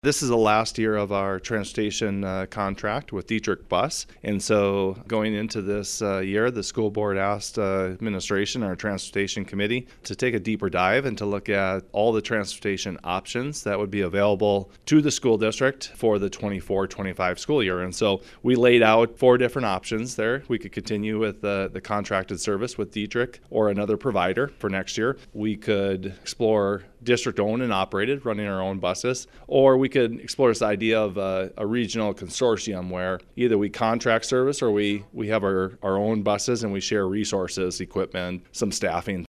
This is the last year of our transportation contract with Dietrich Bus, and so going into this year, the school board asked administration, our transportation committee, to take a deeper dive and to look at all the transportation options that would be available to the school district for the 24-25 school year. And so we laid out 4 different options there. We could continue with the contracted service with Dietrich or another provider for next year. We could explore district-owned and operated, running our own buses, or we could explore this idea of a regional consortium where either we contract service or we have our own buses and we share resources, equipment, some staffing,